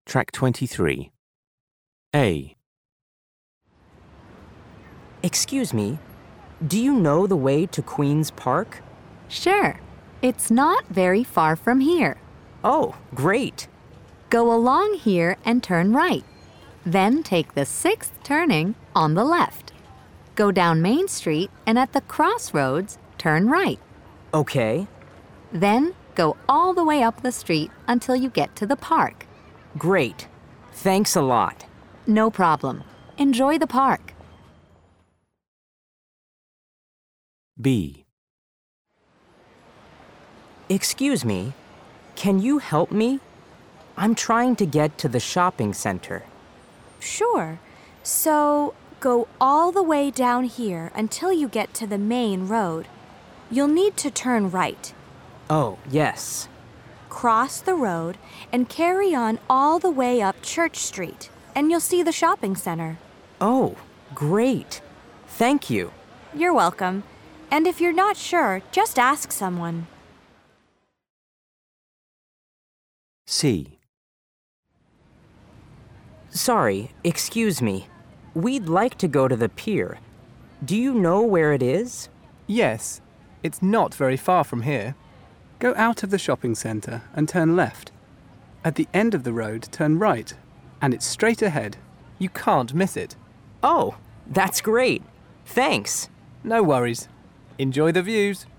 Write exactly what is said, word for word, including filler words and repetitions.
Track twenty-three. A. Excuse me, do you know the way to Queen's Park? Sure. It's not very far from here. Oh, great. Go along here and turn right. Then take the sixth turning on the left. Go down Main Street and at the crossroads, turn right. Okay. Then go all the way up the street until you get to the park. Great. Thanks a lot. No problem. Enjoy the park. B. Excuse me, can you help me? I'm trying to get to the shopping center. Sure. So, go all the way down here until you get to the main road. You'll need to turn right. Oh, yes. Cross the road and carry on all the way up Church Street, and you'll see the shopping center. Oh, great. Thank you. You're welcome. And if you're not sure, just ask someone. C. Sorry, excuse me. We'd like to go to the pier. Do you know where it is? Yes, it's not very far from here. Go out of the shopping centre and turn left. At the end of the road, turn right, and it's straight ahead. You can't miss it. Oh, that's great. Thanks. No worries. Enjoy the views.